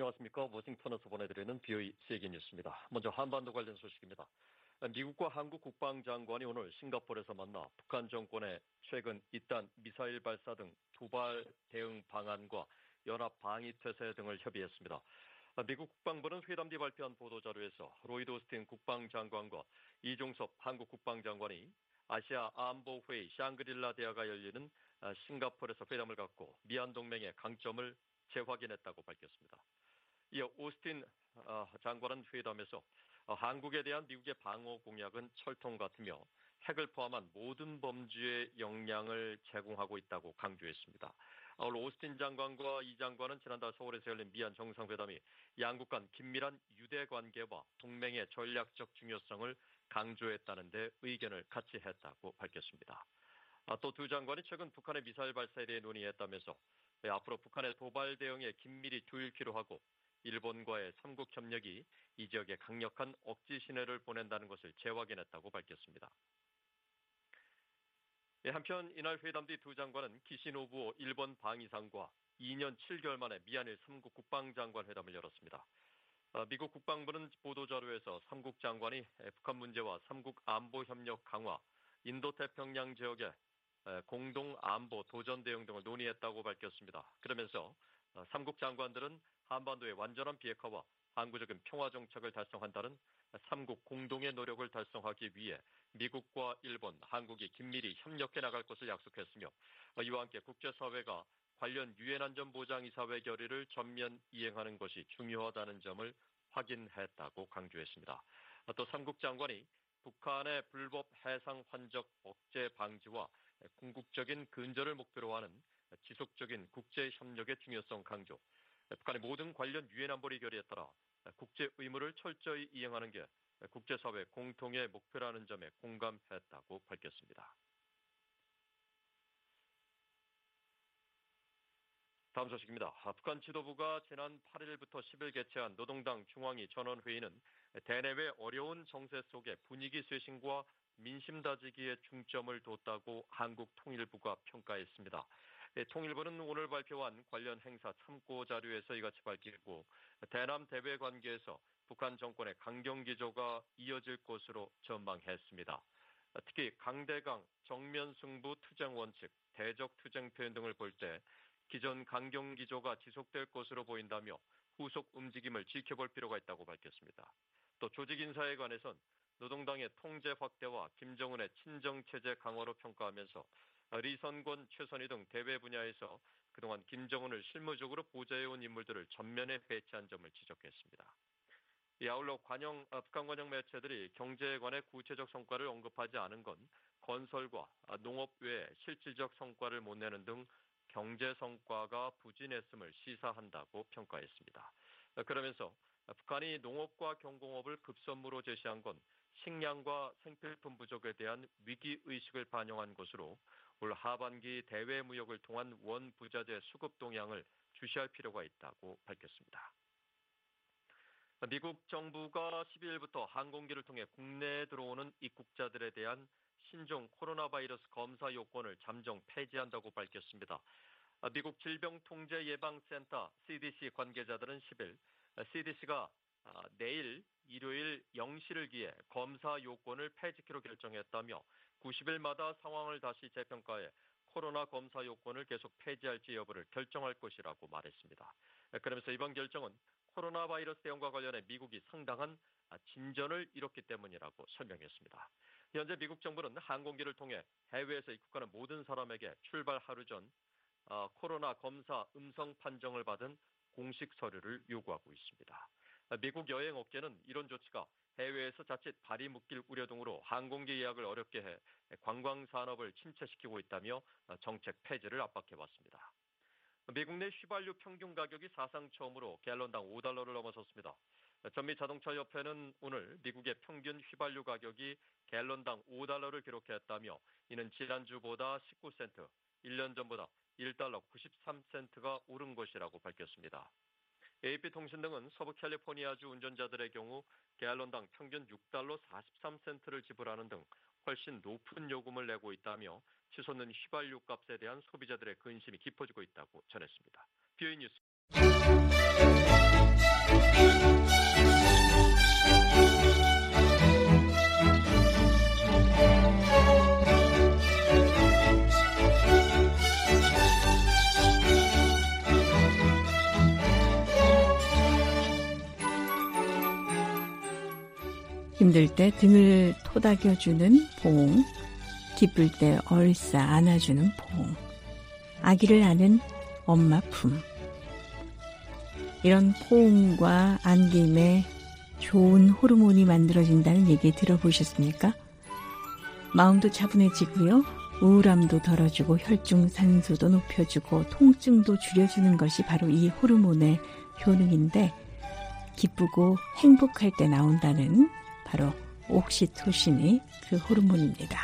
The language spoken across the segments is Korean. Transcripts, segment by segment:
안녕하십니까. 워싱턴에서 보내드리는 BOE 세계 뉴스입니다. 먼저 한반도 관련 소식입니다. 미국과 한국 국방장관이 오늘 싱가포르에서 만나 북한 정권의 최근 잇단 미사일 발사 등 도발 대응 방안과 연합 방위 태세 등을 협의했습니다. 미국 국방부는 회담 뒤 발표한 보도자료에서 로이드 오스틴 국방장관과 이종섭 한국 국방장관이 아시아 안보회의 샹그릴라 대화가 열리는 싱가포르에서 회담을 갖고 미한 동맹의 강점을 재확인했다고 밝혔습니다. 이어 오스틴 장관은 회담에서 한국에 대한 미국의 방어 공약은 철통 같으며 핵을 포함한 모든 범죄에 역량을 제공하고 있다고 강조했습니다. 오늘 오스틴 장관과 이 장관은 지난달 서울에서 열린 미한 정상회담이 양국 간 긴밀한 유대 관계와 동맹의 전략적 중요성을 강조했다는 데 의견을 같이 했다고 밝혔습니다. 또 두 장관이 최근 북한의 미사일 발사에 대해 논의했다면서 앞으로 북한의 도발 대응에 긴밀히 조율키로 하고 일본과의 삼국 협력이 이 지역에 강력한 억지 신호를 보낸다는 것을 재확인했다고 밝혔습니다. 한편 이날 회담 뒤 두 장관은 기시노부오 일본 방위상과 2년 7개월 만에 미한일 3국 국방장관 회담을 열었습니다. 미국 국방부는 보도자료에서 3국 장관이 북한 문제와 3국 안보 협력 강화, 인도태평양 지역의 공동 안보 도전 대응 등을 논의했다고 밝혔습니다. 그러면서 3국 장관들은 한반도의 완전한 비핵화와 항구적인 평화 정착을 달성한다는 3국 공동의 노력을 달성하기 위해 미국과 일본, 한국이 긴밀히 협력해 나갈 것을 약속했으며 이와 함께 국제사회가 관련 유엔 안전보장이사회 결의를 전면 이행하는 것이 중요하다는 점을 확인했다고 강조했습니다. 또 3국 장관이 북한의 불법 해상 환적 억제 방지와 궁극적인 근절을 목표로 하는 지속적인 국제 협력의 중요성 강조, 북한의 모든 관련 유엔 안보리 결의에 따라 국제 의무를 철저히 이행하는 게 국제사회 공통의 목표라는 점에 공감했다고 밝혔습니다. 다음 소식입니다. 북한 지도부가 지난 8일부터 10일 개최한 노동당 중앙위 전원회의는 대내외 어려운 정세 속에 분위기 쇄신과 민심 다지기에 중점을 뒀다고 한국 통일부가 평가했습니다. 통일부는 오늘 발표한 관련 행사 참고 자료에서 이같이 밝히고 대남 대외 관계에서 북한 정권의 강경 기조가 이어질 것으로 전망했습니다. 특히 강대강, 정면 승부 투쟁 원칙, 대적 투쟁 표현 등을 볼 때 기존 강경 기조가 지속될 것으로 보인다며 후속 움직임을 지켜볼 필요가 있다고 밝혔습니다. 또 조직 인사에 관해선 노동당의 통제 확대와 김정은의 친정체제 강화로 평가하면서 리선권, 최선희 등 대외 분야에서 그동안 김정은을 실무적으로 보좌해온 인물들을 전면에 배치한 점을 지적했습니다. 아울러 북한 관영 매체들이 경제에 관해 구체적 성과를 언급하지 않은 건 건설과 농업 외에 실질적 성과를 못 내는 등 경제 성과가 부진했음을 시사한다고 평가했습니다. 그러면서 북한이 농업과 경공업을 급선무로 제시한 건 식량과 생필품 부족에 대한 위기의식을 반영한 것으로 올 하반기 대외 무역을 통한 원 부자재 수급 동향을 주시할 필요가 있다고 밝혔습니다. 미국 정부가 12일부터 항공기를 통해 국내에 들어오는 입국자들에 대한 신종 코로나 바이러스 검사 요건을 잠정 폐지한다고 밝혔습니다. 미국 질병통제예방센터 CDC 관계자들은 10일 CDC가 내일 일요일 0시를 기해 검사 요건을 폐지키로 결정했다며 90일마다 상황을 다시 재평가해 코로나 검사 요건을 계속 폐지할지 여부를 결정할 것이라고 말했습니다. 그러면서 이번 결정은 코로나 바이러스 대응과 관련해 미국이 상당한 진전을 이뤘기 때문이라고 설명했습니다. 현재 미국 정부는 항공기를 통해 해외에서 입국하는 모든 사람에게 출발 하루 전 코로나 검사 음성 판정을 받은 공식 서류를 요구하고 있습니다. 미국 여행업계는 이런 조치가 해외에서 자칫 발이 묶일 우려 등으로 항공기 예약을 어렵게 해 관광산업을 침체시키고 있다며 정책 폐지를 압박해왔습니다. 미국 내 휘발유 평균 가격이 사상 처음으로 갤런당 $5를 넘어섰습니다. 전미자동차협회는 오늘 미국의 평균 휘발유 가격이 갤런당 $5를 기록했다며 이는 지난주보다 19센트, 1년 전보다 $1 93센트가 오른 것이라고 밝혔습니다. AP통신 등은 서부 캘리포니아주 운전자들의 경우 갤런당 평균 $6 43센트를 지불하는 등 훨씬 높은 요금을 내고 있다며 치솟는 휘발유 값에 대한 소비자들의 근심이 깊어지고 있다고 전했습니다. BOE 뉴스 힘들 때 등을 토닥여주는 봉, 기쁠 때 얼싸 안아주는 봉, 아기를 아는 엄마 품. 이런 포옹과 안김에 좋은 호르몬이 만들어진다는 얘기 들어보셨습니까? 마음도 차분해지고요. 우울함도 덜어주고 혈중산소도 높여주고 통증도 줄여주는 것이 바로 이 호르몬의 효능인데, 기쁘고 행복할 때 나온다는 바로 옥시토신이 그 호르몬입니다.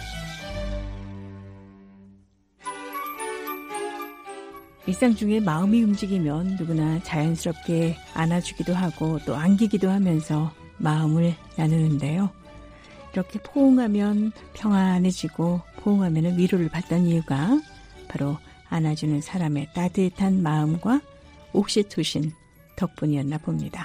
일상 중에 마음이 움직이면 누구나 자연스럽게 안아주기도 하고 또 안기기도 하면서 마음을 나누는데요. 이렇게 포옹하면 평안해지고 포옹하면 위로를 받던 이유가 바로 안아주는 사람의 따뜻한 마음과 옥시토신 덕분이었나 봅니다.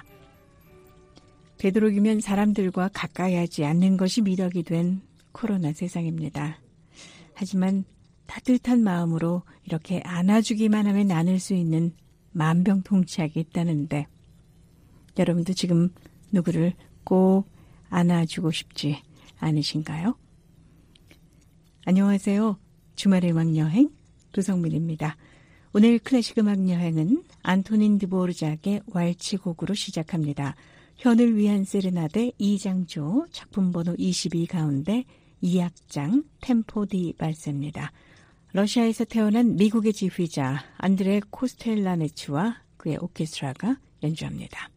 되도록이면 사람들과 가까이 하지 않는 것이 미덕이 된 코로나 세상입니다. 하지만 따뜻한 마음으로 이렇게 안아주기만 하면 나눌 수 있는 만병통치약이 있다는데, 여러분도 지금 누구를 꼭 안아주고 싶지 않으신가요? 안녕하세요. 주말의 음악여행 도성민입니다. 오늘 클래식 음악여행은 안토닌 드보르작의 왈츠곡으로 시작합니다. 현을 위한 세레나데 2장조 작품 번호 22 가운데 2악장 템포 디 발세입니다. 러시아에서 태어난 미국의 지휘자 안드레 코스텔라네츠와 그의 오케스트라가 연주합니다.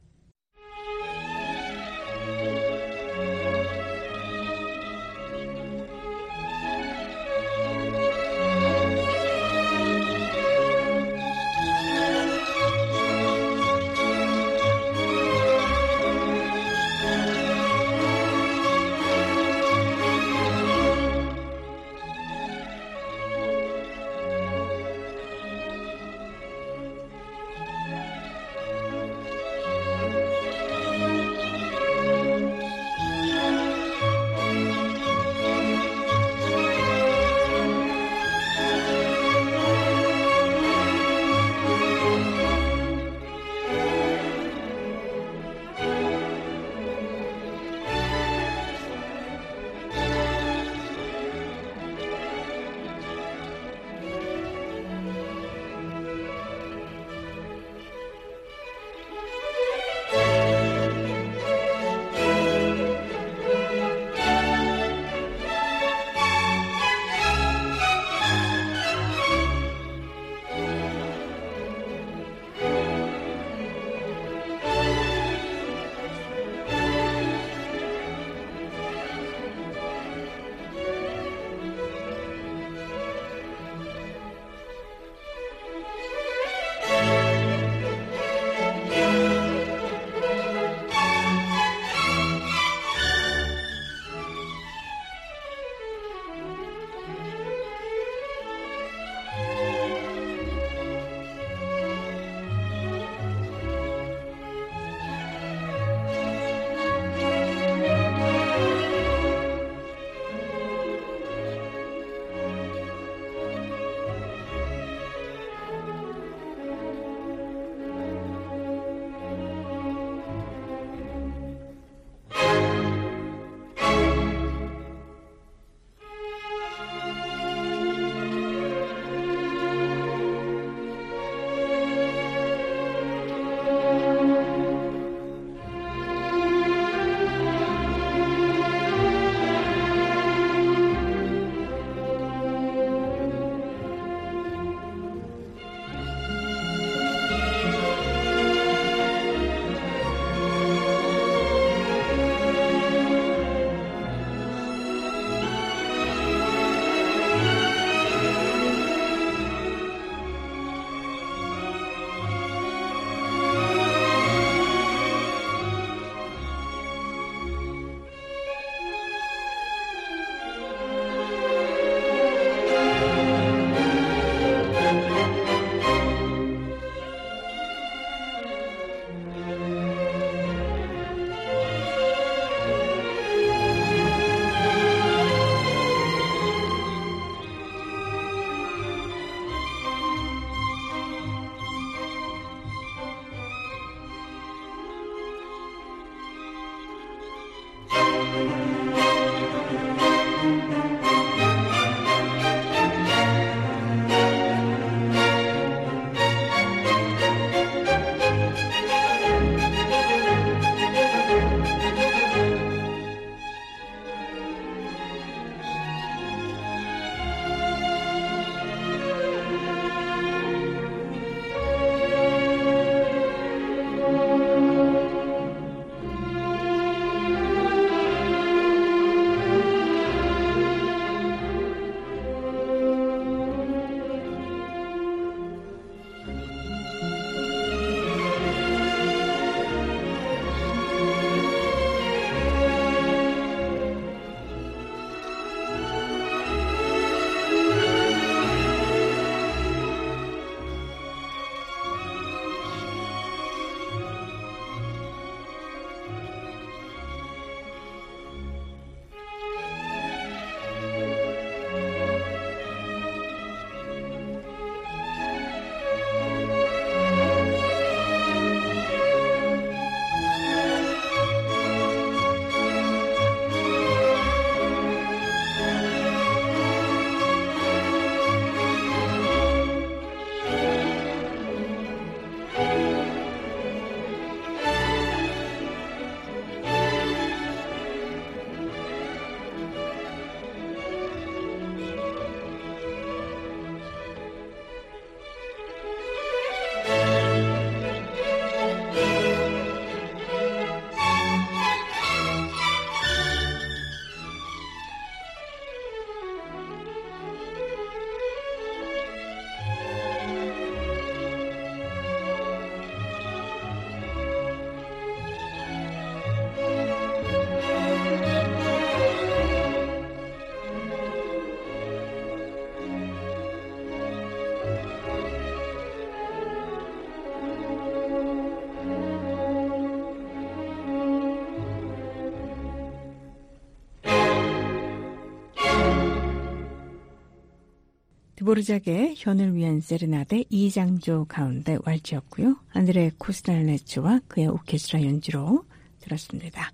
드보르작의 현을 위한 세르나데 2장조 가운데 왈츠였고요. 안드레 코스탈네츠와 그의 오케스트라 연주로 들었습니다.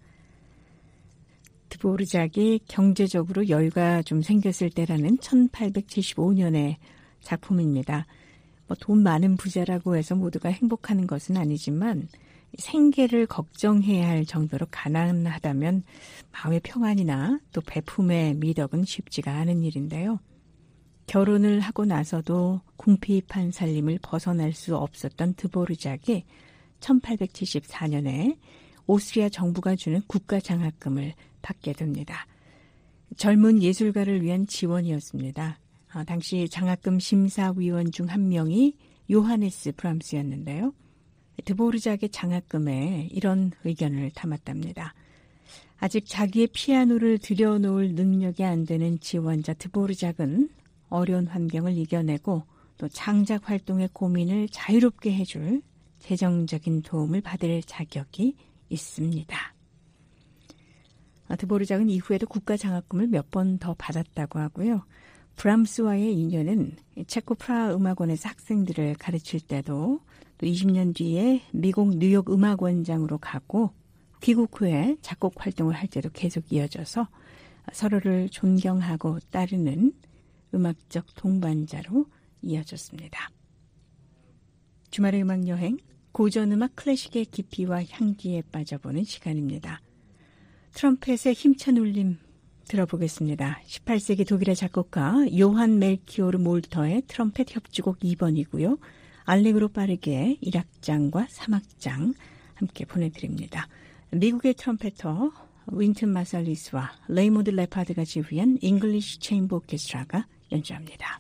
드보르작이 경제적으로 여유가 좀 생겼을 때라는 1875년의 작품입니다. 돈 많은 부자라고 해서 모두가 행복하는 것은 아니지만 생계를 걱정해야 할 정도로 가난하다면 마음의 평안이나 또 베품의 미덕은 쉽지가 않은 일인데요. 결혼을 하고 나서도 궁핍한 살림을 벗어날 수 없었던 드보르작이 1874년에 오스트리아 정부가 주는 국가장학금을 받게 됩니다. 젊은 예술가를 위한 지원이었습니다. 당시 장학금 심사위원 중 한 명이 요하네스 브람스였는데요. 드보르작의 장학금에 이런 의견을 담았답니다. 아직 자기의 피아노를 들여놓을 능력이 안 되는 지원자 드보르작은 어려운 환경을 이겨내고 또 창작 활동의 고민을 자유롭게 해줄 재정적인 도움을 받을 자격이 있습니다. 드보르작은 이후에도 국가장학금을 몇 번 더 받았다고 하고요. 브람스와의 인연은 체코 프라하 음악원에서 학생들을 가르칠 때도 또 20년 뒤에 미국 뉴욕 음악원장으로 가고 귀국 후에 작곡 활동을 할 때도 계속 이어져서 서로를 존경하고 따르는 음악적 동반자로 이어졌습니다. 주말의 음악여행, 고전음악 클래식의 깊이와 향기에 빠져보는 시간입니다. 트럼펫의 힘찬 울림 들어보겠습니다. 18세기 독일의 작곡가 요한 멜키오르 몰터의 트럼펫 협주곡 2번이고요. 알레그로 빠르게 1악장과 3악장 함께 보내드립니다. 미국의 트럼펫터 윈튼 마살리스와 레이몬드 레파드가 지휘한 잉글리시 체인버 오케스트라가 연주합니다.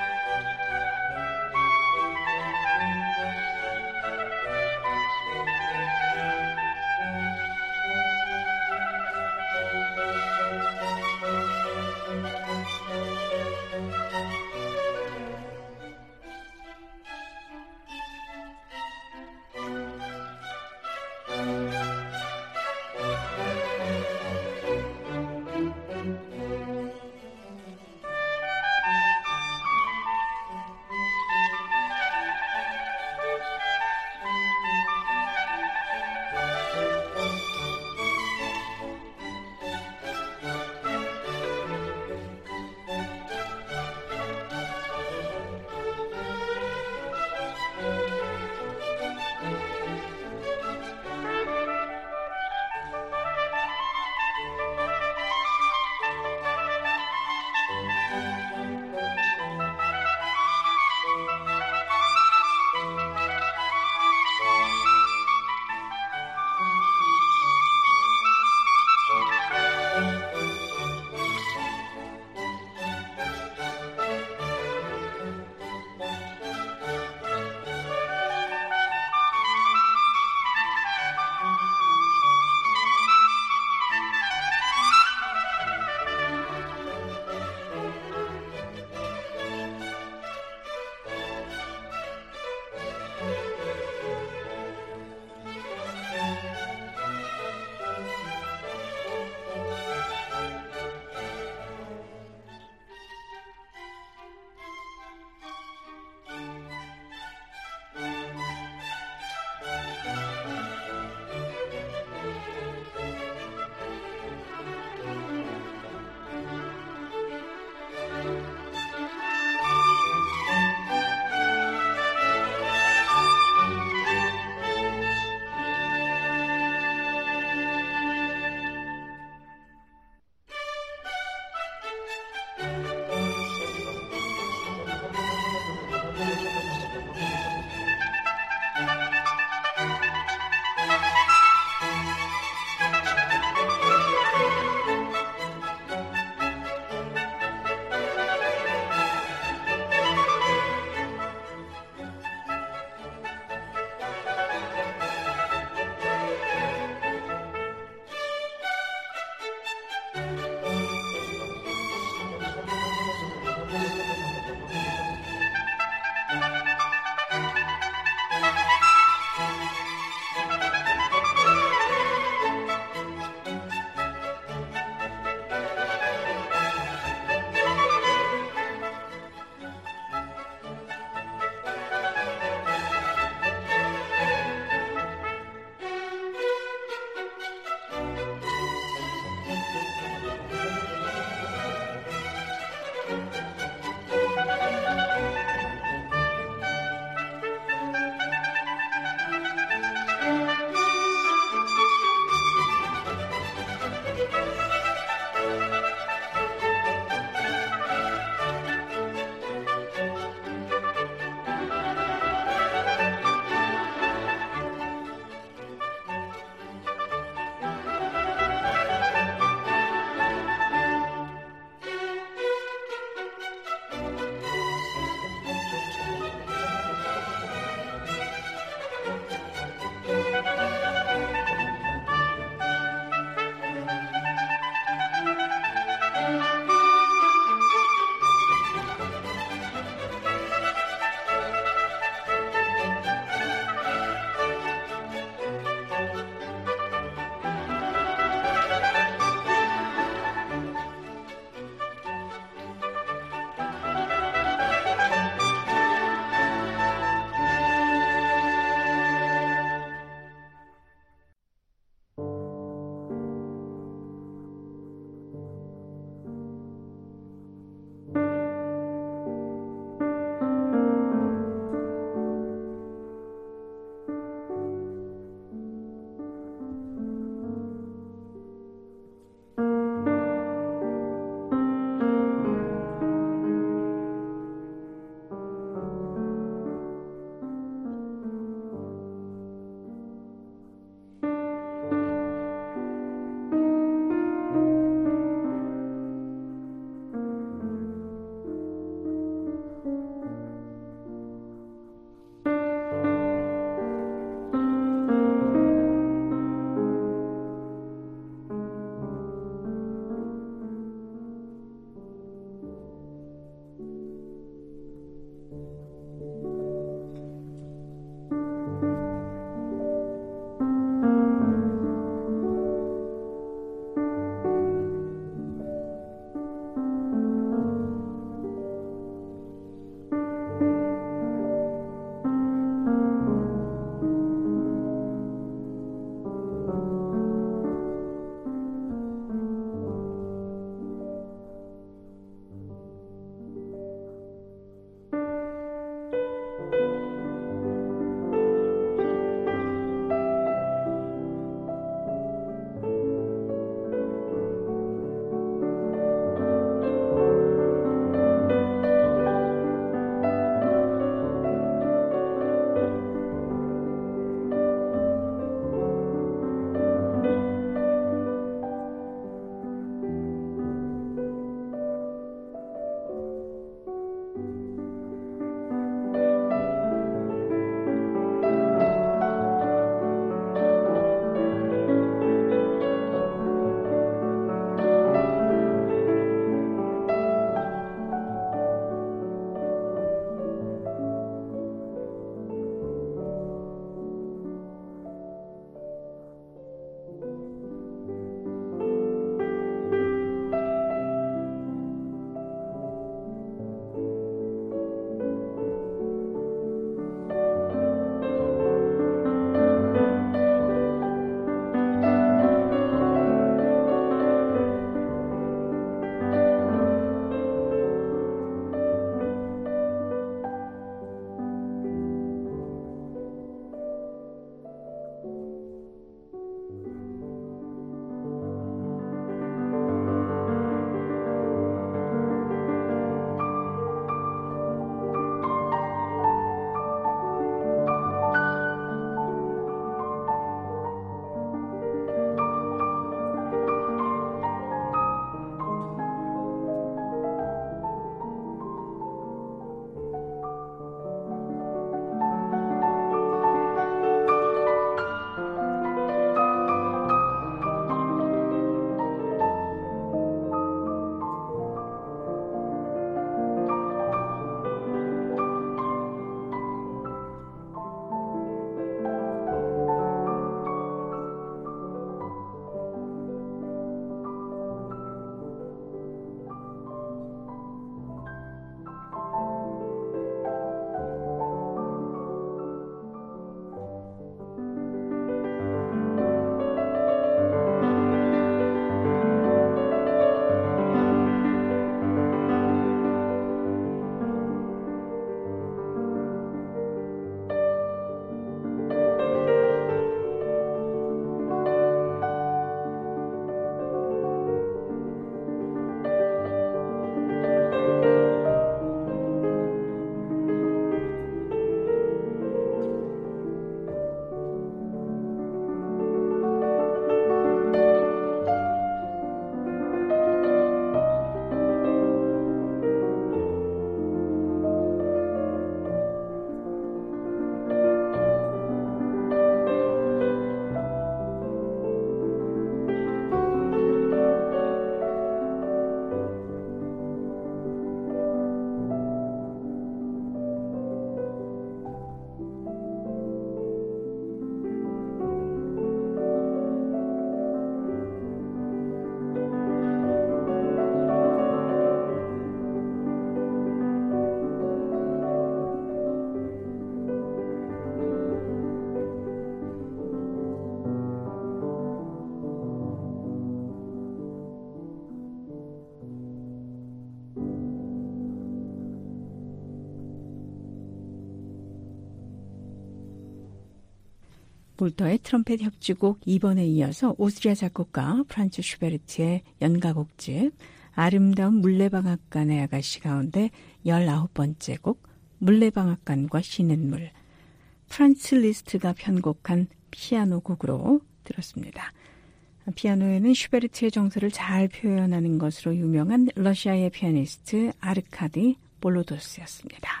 볼터의 트럼펫 협주곡 2번에 이어서 오스트리아 작곡가 프란츠 슈베르트의 연가곡집 아름다운 물레방앗간의 아가씨 가운데 19번째 곡 물레방앗간과 쉬는 물, 프란츠 리스트가 편곡한 피아노 곡으로 들었습니다. 피아노에는 슈베르트의 정서를 잘 표현하는 것으로 유명한 러시아의 피아니스트 아르카디 볼로도스였습니다.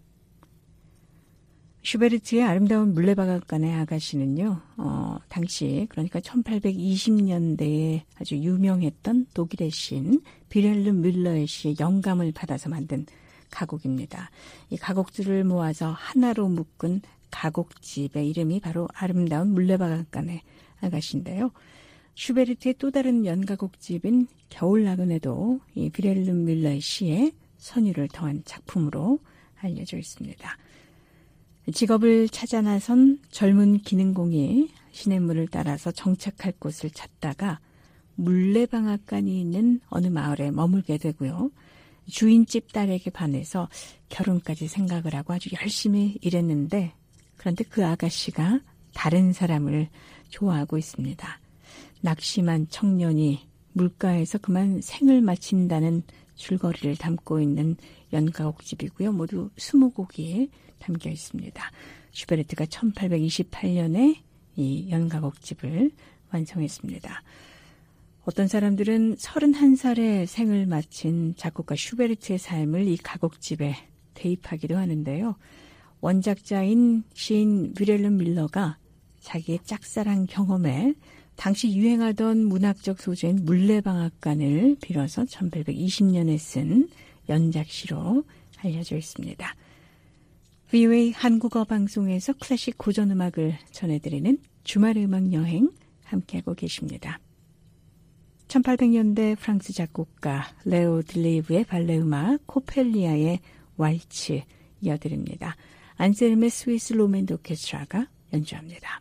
슈베르트의 아름다운 물레방앗간의 아가씨는요, 당시 그러니까 1820년대에 아주 유명했던 독일의 시인 비렐름 뮬러의 시에 영감을 받아서 만든 가곡입니다. 이 가곡들을 모아서 하나로 묶은 가곡집의 이름이 바로 아름다운 물레방앗간의 아가씨인데요. 슈베르트의 또 다른 연가곡집인 겨울나그네도 이 비렐름 뮬러의 시에 선율을 더한 작품으로 알려져 있습니다. 직업을 찾아 나선 젊은 기능공이 시냇물을 따라서 정착할 곳을 찾다가 물레방앗간이 있는 어느 마을에 머물게 되고요. 주인집 딸에게 반해서 결혼까지 생각을 하고 아주 열심히 일했는데 그런데 그 아가씨가 다른 사람을 좋아하고 있습니다. 낙심한 청년이 물가에서 그만 생을 마친다는 줄거리를 담고 있는 연가곡집이고요. 모두 20곡이 담겨 있습니다. 슈베르트가 1828년에 이 연가곡집을 완성했습니다. 어떤 사람들은 31살에 생을 마친 작곡가 슈베르트의 삶을 이 가곡집에 대입하기도 하는데요. 원작자인 시인 비렐름 뮬러가 자기의 짝사랑 경험에 당시 유행하던 문학적 소재인 물레방앗간을 빌어서 1820년에 쓴 연작시로 알려져 있습니다. VOA 한국어 방송에서 클래식 고전음악을 전해드리는 주말의 음악여행 함께하고 계십니다. 1800년대 프랑스 작곡가 레오 들리브의 발레음악 코펠리아의 왈츠 이어드립니다. 안셀름의 스위스 로맨드 오케스트라가 연주합니다.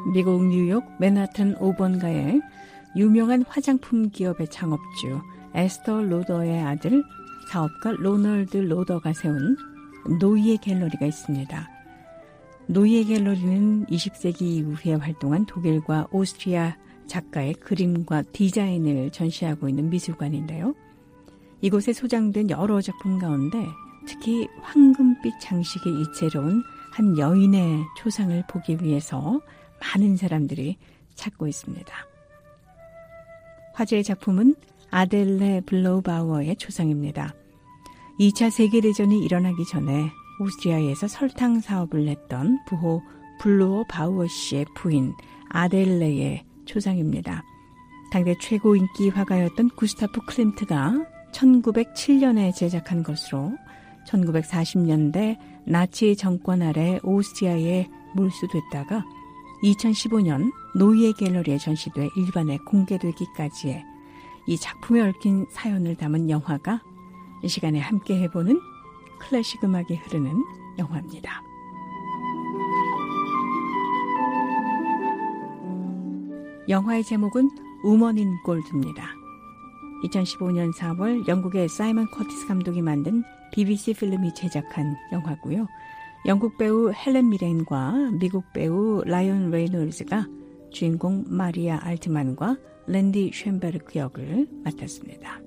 미국 뉴욕 맨하튼 5번가에 유명한 화장품 기업의 창업주 에스터 로더의 아들 사업가 로널드 로더가 세운 노이의 갤러리가 있습니다. 노이의 갤러리는 20세기 이후에 활동한 독일과 오스트리아 작가의 그림과 디자인을 전시하고 있는 미술관인데요. 이곳에 소장된 여러 작품 가운데 특히 황금빛 장식이 이채로운 한 여인의 초상을 보기 위해서 많은 사람들이 찾고 있습니다. 화제의 작품은 아델레 블로우바우어의 초상입니다. 2차 세계대전이 일어나기 전에 오스트리아에서 설탕 사업을 했던 부호 블로어 바우어 씨의 부인 아델레의 초상입니다. 당대 최고 인기 화가였던 구스타프 클림트가 1907년에 제작한 것으로 1940년대 나치 정권 아래 오스트리아에 몰수됐다가 2015년 노이의 갤러리에 전시돼 일반에 공개되기까지의 이 작품에 얽힌 사연을 담은 영화가 이 시간에 함께 해보는 클래식 음악이 흐르는 영화입니다. 영화의 제목은 우먼 인 골드입니다. 2015년 4월 영국의 사이먼 커티스 감독이 만든 BBC 필름이 제작한 영화고요. 영국 배우 헬렌 미렌과 미국 배우 라이언 레이놀즈가 주인공 마리아 알트만과 랜디 쉔베르크 역을 맡았습니다.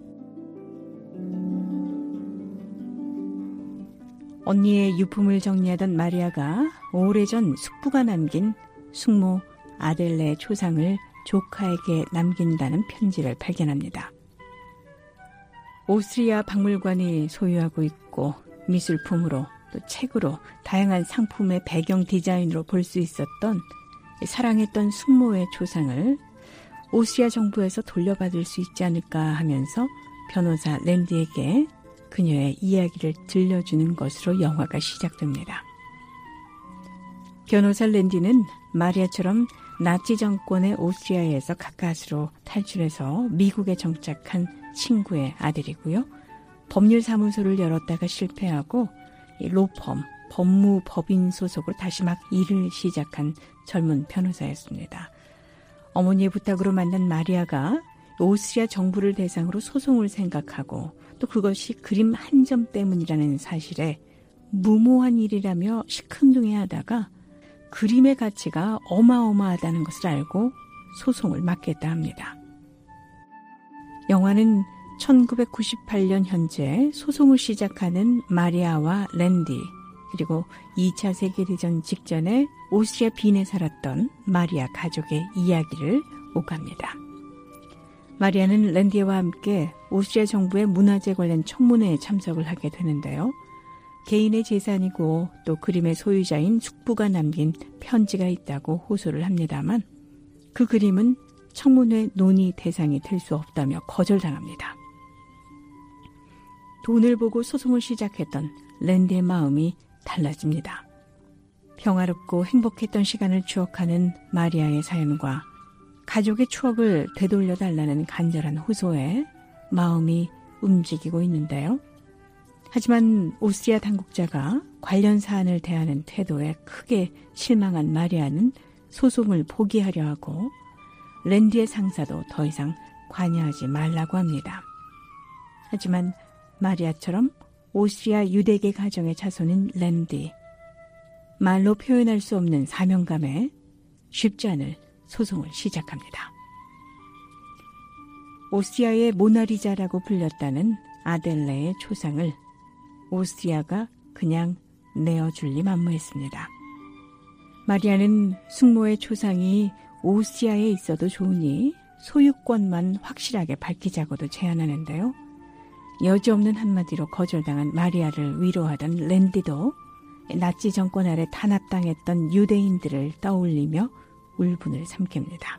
언니의 유품을 정리하던 마리아가 오래전 숙부가 남긴 숙모 아델레의 초상을 조카에게 남긴다는 편지를 발견합니다. 오스트리아 박물관이 소유하고 있고 미술품으로 또 책으로 다양한 상품의 배경 디자인으로 볼 수 있었던 사랑했던 숙모의 초상을 오스트리아 정부에서 돌려받을 수 있지 않을까 하면서 변호사 랜디에게 그녀의 이야기를 들려주는 것으로 영화가 시작됩니다. 변호사 랜디는 마리아처럼 나치 정권의 오스트리아에서 가까스로 탈출해서 미국에 정착한 친구의 아들이고요. 법률사무소를 열었다가 실패하고 로펌, 법무법인 소속으로 다시 막 일을 시작한 젊은 변호사였습니다. 어머니의 부탁으로 만난 마리아가 오스트리아 정부를 대상으로 소송을 생각하고 또 그것이 그림 한 점 때문이라는 사실에 무모한 일이라며 시큰둥해하다가 그림의 가치가 어마어마하다는 것을 알고 소송을 맡겠다 합니다. 영화는 1998년 현재 소송을 시작하는 마리아와 랜디 그리고 2차 세계대전 직전에 오스트리아 빈에 살았던 마리아 가족의 이야기를 오갑니다. 마리아는 랜디와 함께 오스트리아 정부의 문화재 관련 청문회에 참석을 하게 되는데요. 개인의 재산이고 또 그림의 소유자인 숙부가 남긴 편지가 있다고 호소를 합니다만 그 그림은 청문회 논의 대상이 될 수 없다며 거절당합니다. 돈을 보고 소송을 시작했던 랜디의 마음이 달라집니다. 평화롭고 행복했던 시간을 추억하는 마리아의 사연과 가족의 추억을 되돌려달라는 간절한 호소에 마음이 움직이고 있는데요. 하지만 오스트리아 당국자가 관련 사안을 대하는 태도에 크게 실망한 마리아는 소송을 포기하려 하고 랜디의 상사도 더 이상 관여하지 말라고 합니다. 하지만 마리아처럼 오스트리아 유대계 가정의 자손인 랜디, 말로 표현할 수 없는 사명감에 쉽지 않을 소송을 시작합니다. 오스트리아의 모나리자라고 불렸다는 아델레의 초상을 오스트리아가 그냥 내어줄 리 만무했습니다. 마리아는 숙모의 초상이 오스트리아에 있어도 좋으니 소유권만 확실하게 밝히자고도 제안하는데요. 여지없는 한마디로 거절당한 마리아를 위로하던 랜디도 나치 정권 아래 탄압당했던 유대인들을 떠올리며 울분을 삼킵니다.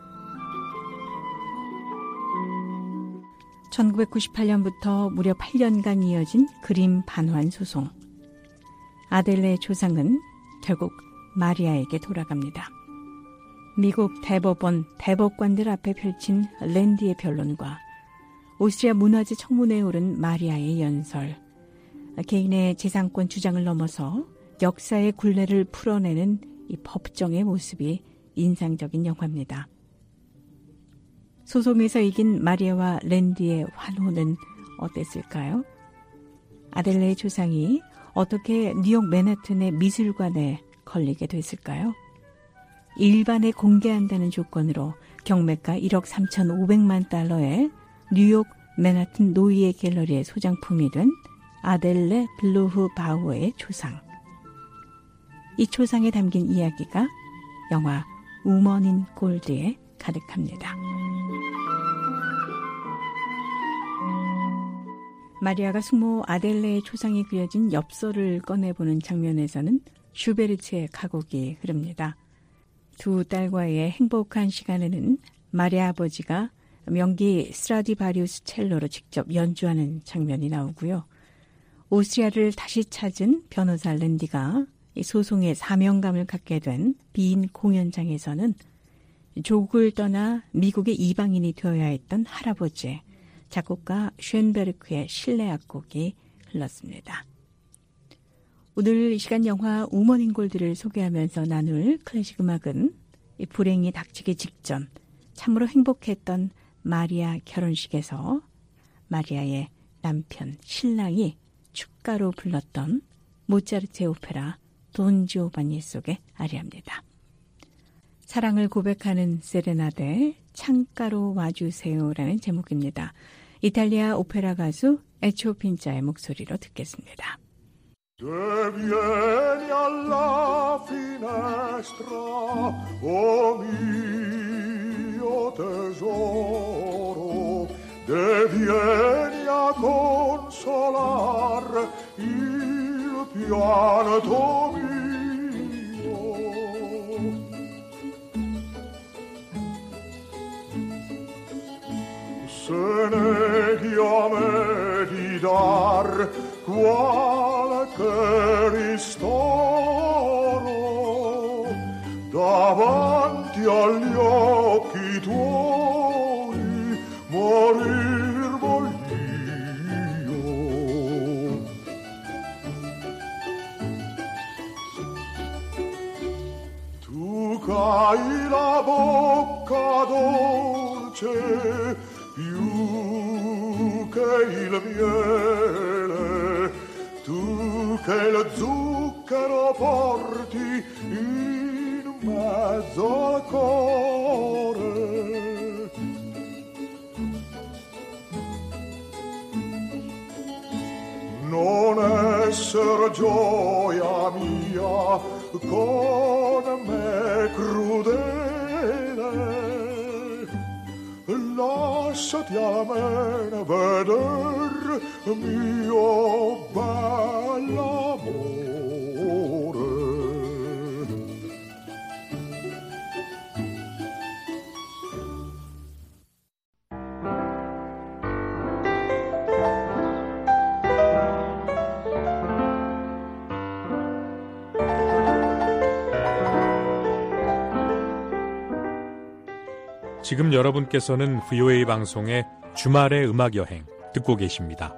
1998년부터 무려 8년간 이어진 그림 반환 소송. 아델레의 초상은 결국 마리아에게 돌아갑니다. 미국 대법원 대법관들 앞에 펼친 랜디의 변론과 오스트리아 문화재 청문회에 오른 마리아의 연설, 개인의 재산권 주장을 넘어서 역사의 굴레를 풀어내는 이 법정의 모습이 인상적인 영화입니다. 소송에서 이긴 마리아와 랜디의 환호는 어땠을까요? 아델레의 조상이 어떻게 뉴욕 맨하튼의 미술관에 걸리게 됐을까요? 일반에 공개한다는 조건으로 경매가 1억 3,500만 달러의 뉴욕 맨하튼 노이의 갤러리의 소장품이 된 아델레 블루흐 바우어의 초상. 이 초상에 담긴 이야기가 영화 우먼 인 골드에 가득합니다. 마리아가 숙모 아델레의 초상이 그려진 엽서를 꺼내보는 장면에서는 슈베르트의 가곡이 흐릅니다. 두 딸과의 행복한 시간에는 마리아 아버지가 명기 스트라디바리우스 첼로로 직접 연주하는 장면이 나오고요. 오스트리아를 다시 찾은 변호사 랜디가 이 소송에 사명감을 갖게 된 빈 공연장에서는 조국을 떠나 미국의 이방인이 되어야 했던 할아버지, 작곡가 쉔베르크의 실내 악곡이 흘렀습니다. 오늘 이 시간 영화 우먼 인 골드를 소개하면서 나눌 클래식 음악은 이 불행이 닥치기 직전 참으로 행복했던 마리아 결혼식에서 마리아의 남편 신랑이 축가로 불렀던 모차르트의 오페라 돈 지오바니 속의 아리아입니다. 사랑을 고백하는 세레나데 창가로 와주세요라는 제목입니다. 이탈리아 오페라 가수 에치오 핀자의 목소리로 듣겠습니다. Vieni alla finestra, o mio tesoro, vieni a consolar il pianto mio. Se neghi a me di dar qualche ristoro davanti agli occhi tuoi morir voglio. Tu c'hai la bocca dolce più che il miele, tu che lo zucchero porti in mezzo al cuore. Non esser gioia mia con me crudele, lasciati almeno veder mio bell'amore. 지금 여러분께서는 VOA 방송의 주말의 음악여행 듣고 계십니다.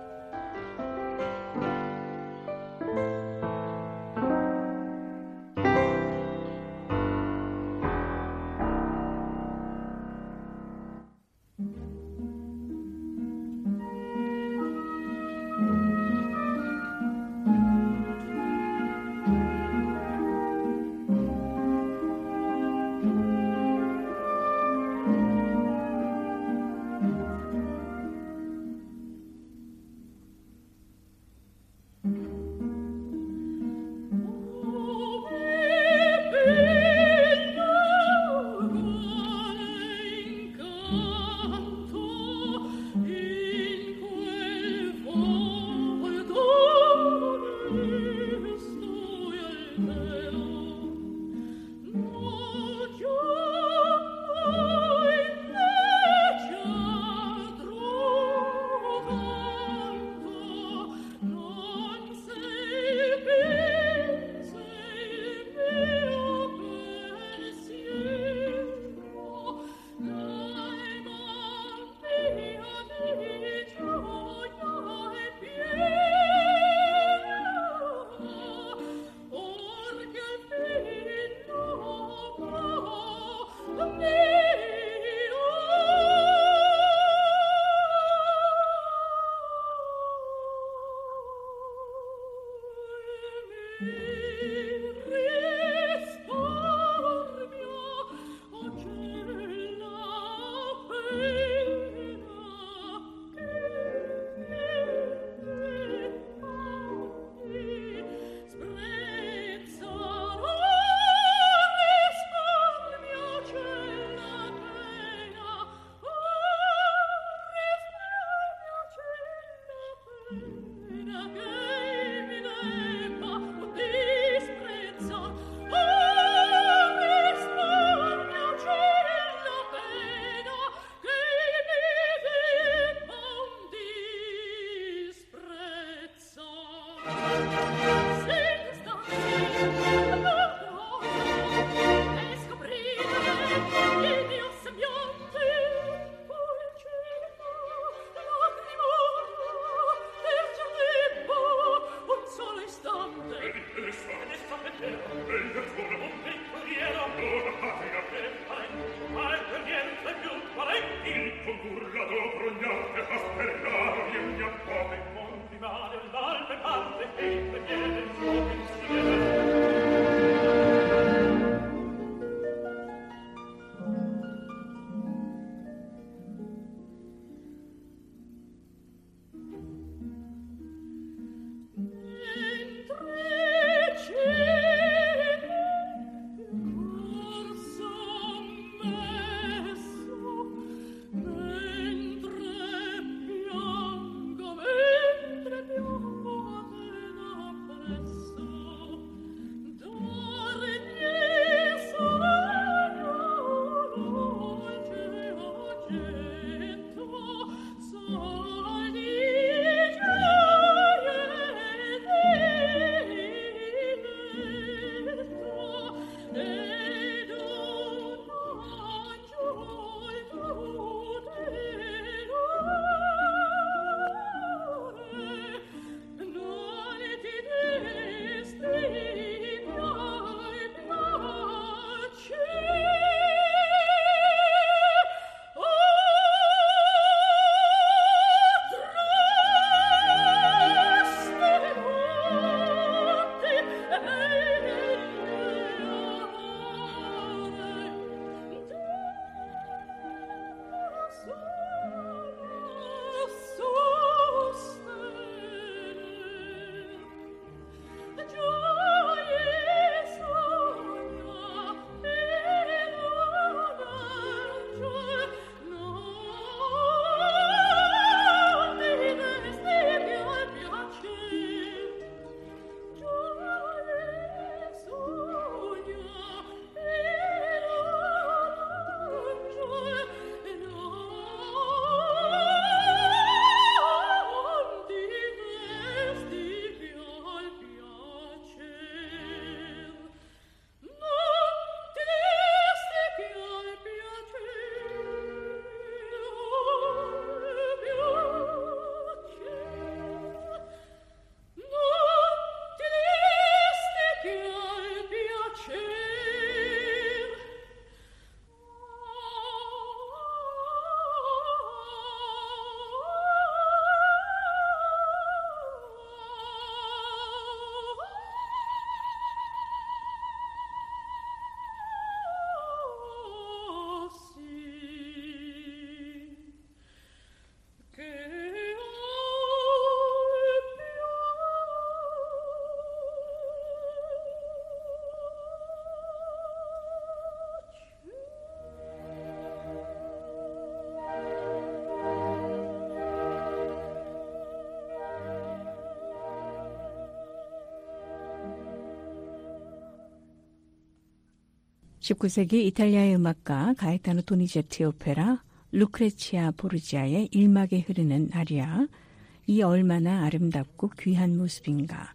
19세기 이탈리아의 음악가 가에타노 도니제티 오페라 루크레치아 보르지아의 1막에 흐르는 아리아, 이 얼마나 아름답고 귀한 모습인가.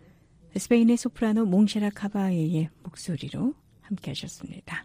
스페인의 소프라노 몽셰라 카바에의 목소리로 함께 하셨습니다.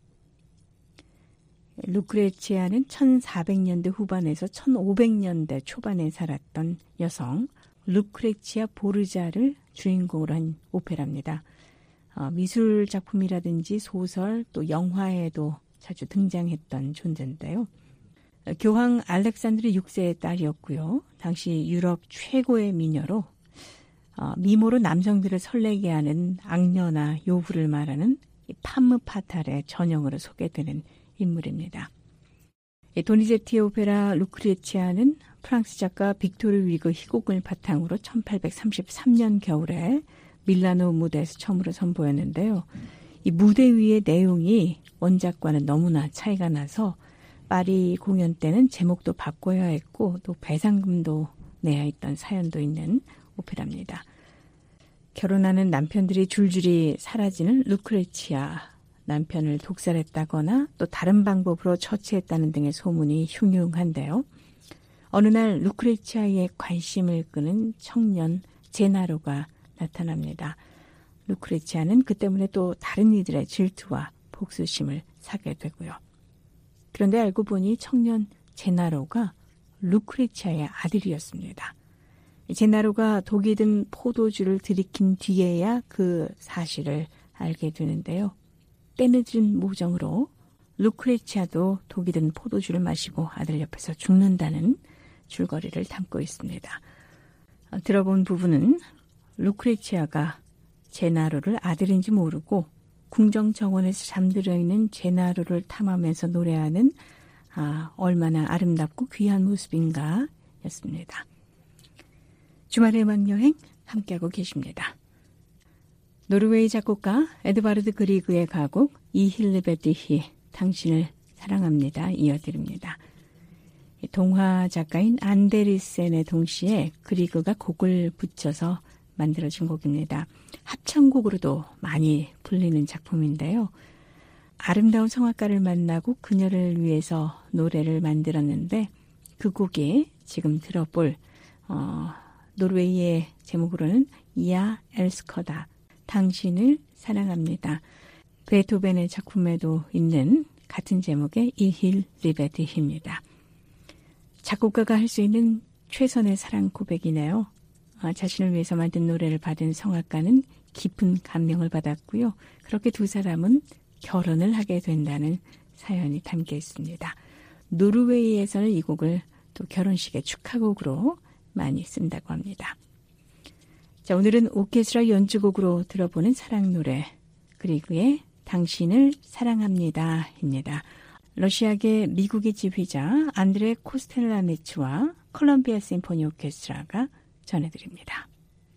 루크레치아는 1400년대 후반에서 1500년대 초반에 살았던 여성 루크레치아 보르자를 주인공으로 한 오페라입니다. 미술 작품이라든지 소설 또 영화에도 자주 등장했던 존재인데요. 교황 알렉산드르 6세의 딸이었고요. 당시 유럽 최고의 미녀로 미모로 남성들을 설레게 하는 악녀나 요부를 말하는 파무 파탈의 전형으로 소개되는 인물입니다. 도니제티의 오페라 루크레치아는 프랑스 작가 빅토르 위거 희곡을 바탕으로 1833년 겨울에 밀라노 무대에서 처음으로 선보였는데요. 이 무대 위의 내용이 원작과는 너무나 차이가 나서 파리 공연 때는 제목도 바꿔야 했고 또 배상금도 내야 했던 사연도 있는 오페라입니다. 결혼하는 남편들이 줄줄이 사라지는 루크레치아, 남편을 독살했다거나 또 다른 방법으로 처치했다는 등의 소문이 흉흉한데요. 어느 날 루크레치아의 관심을 끄는 청년 제나로가 나타납니다. 루크레치아는 그 때문에 또 다른 이들의 질투와 복수심을 사게 되고요. 그런데 알고 보니 청년 제나로가 루크레치아의 아들이었습니다. 제나로가 독이 든 포도주를 들이킨 뒤에야 그 사실을 알게 되는데요. 때늦은 모정으로 루크레치아도 독이 든 포도주를 마시고 아들 옆에서 죽는다는 줄거리를 담고 있습니다. 들어본 부분은 루크레치아가 제나로를 아들인지 모르고 궁정 정원에서 잠들어 있는 제나로를 탐하면서 노래하는 얼마나 아름답고 귀한 모습인가 였습니다. 주말의 음악여행 함께하고 계십니다. 노르웨이 작곡가 에드바르드 그리그의 가곡 이힐르베드히 당신을 사랑합니다. 이어드립니다. 동화 작가인 안데르센의 동시에 그리그가 곡을 붙여서 만들어진 곡입니다. 합창곡으로도 많이 불리는 작품인데요. 아름다운 성악가를 만나고 그녀를 위해서 노래를 만들었는데 그 곡이 지금 들어볼 노르웨이의 제목으로는 야 엘스커다. 당신을 사랑합니다. 베토벤의 작품에도 있는 같은 제목의 이힐 리베드히입니다. 작곡가가 할 수 있는 최선의 사랑 고백이네요. 자신을 위해서 만든 노래를 받은 성악가는 깊은 감명을 받았고요. 그렇게 두 사람은 결혼을 하게 된다는 사연이 담겨 있습니다. 노르웨이에서는 이 곡을 또 결혼식의 축하곡으로 많이 쓴다고 합니다. 자, 오늘은 오케스트라 연주곡으로 들어보는 사랑 노래 그리그의 당신을 사랑합니다 입니다. 러시아계 미국의 지휘자 안드레 코스텔라네츠와 콜롬비아 심포니 오케스트라가 전해드립니다.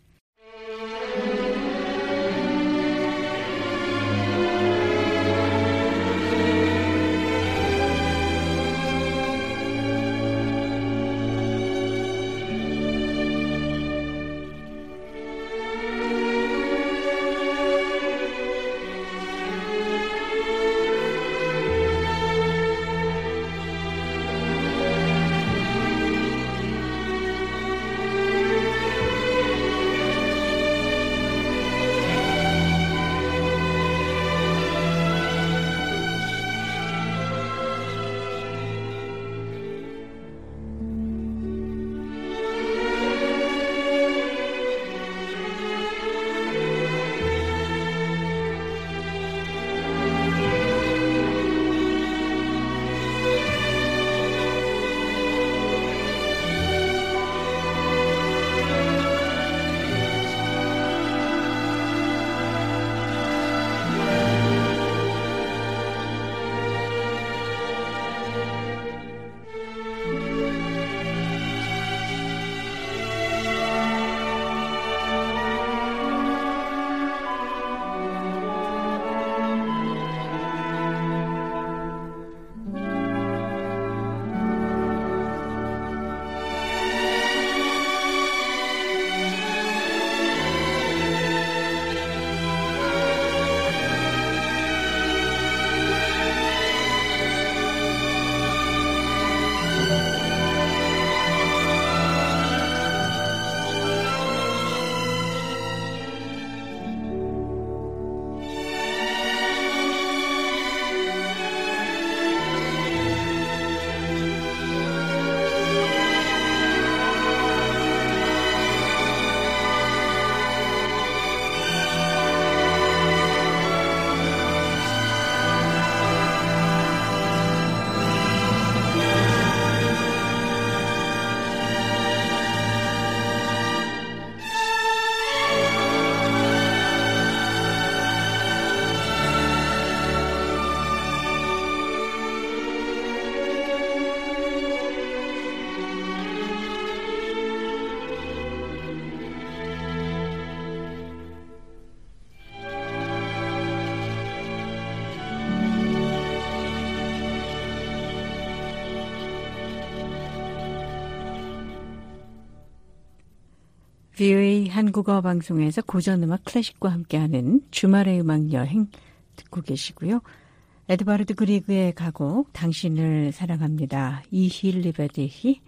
VOA 한국어 방송에서 고전음악 클래식과 함께하는 주말의 음악 여행 듣고 계시고요. 에드바르드 그리그의 가곡 당신을 사랑합니다. 이힐 리베드히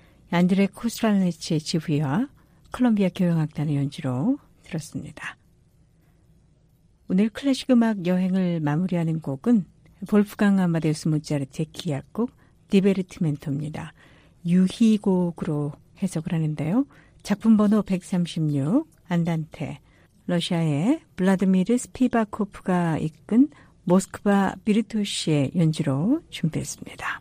안드레 코스텔라네츠의 지휘와 콜롬비아 교향악단의 연주로 들었습니다. 오늘 클래식 음악 여행을 마무리하는 곡은 볼프강 아마데우스 모차르트의 기악곡 디베르티멘토입니다. 유희곡으로 해석을 하는데요. 작품 번호 136 안단테, 러시아의 블라드미르 스피바코프가 이끈 모스크바 비르토시의 연주로 준비했습니다.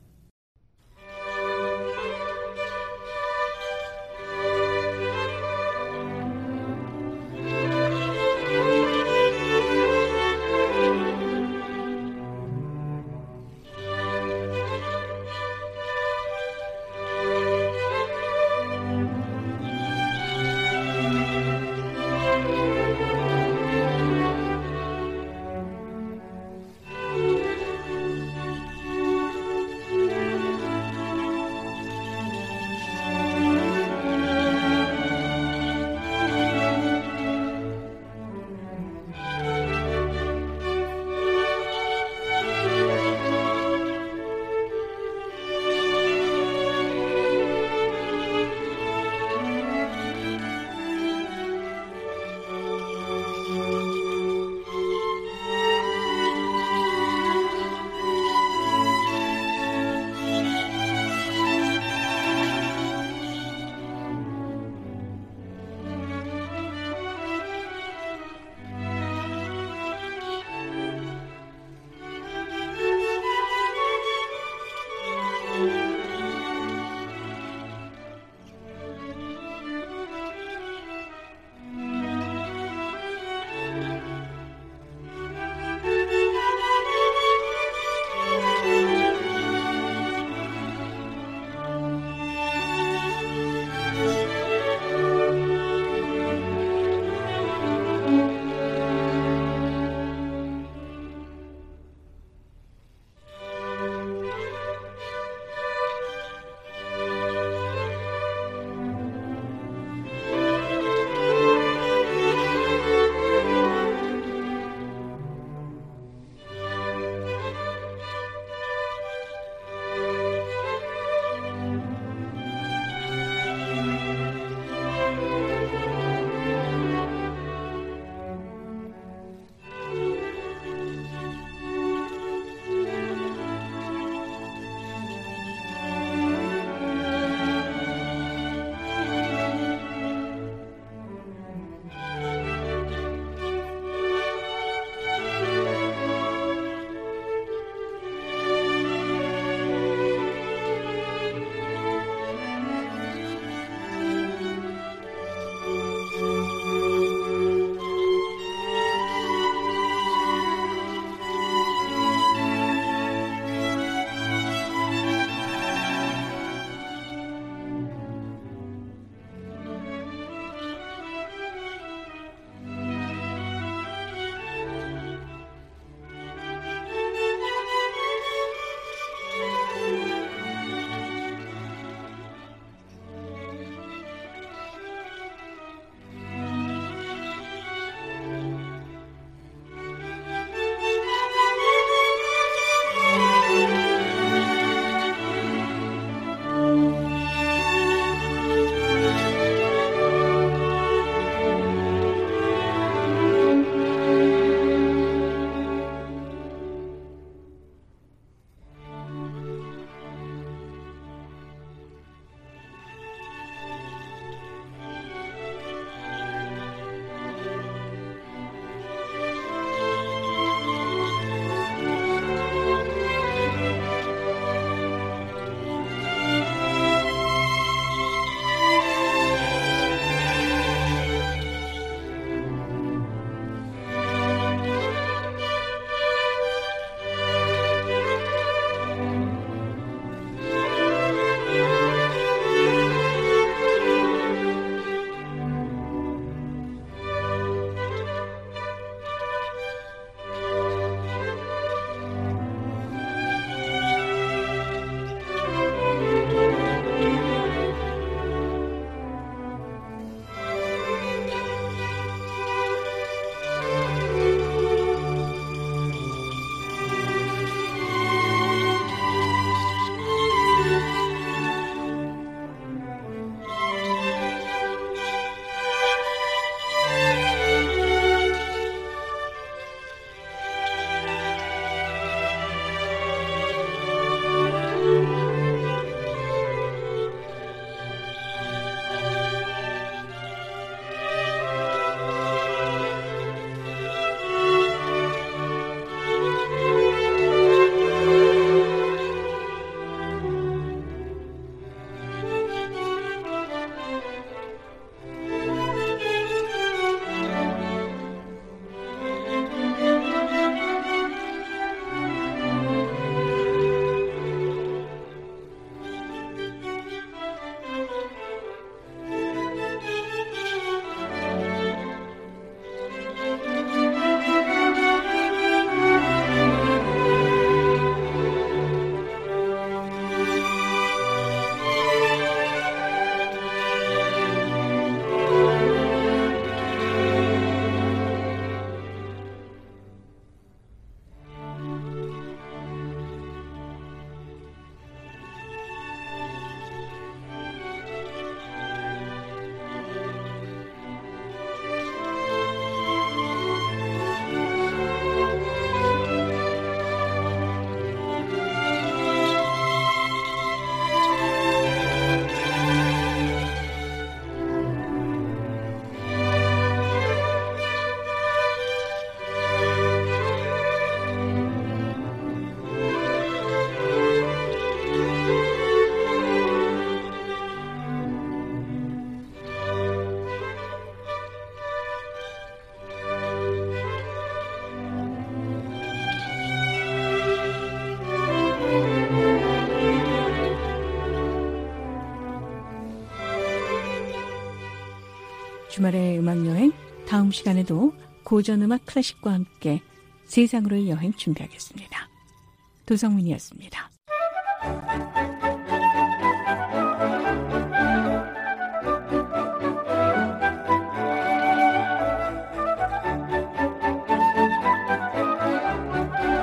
주말의 음악여행, 다음 시간에도 고전음악 클래식과 함께 세상으로의 여행 준비하겠습니다. 도성민이었습니다.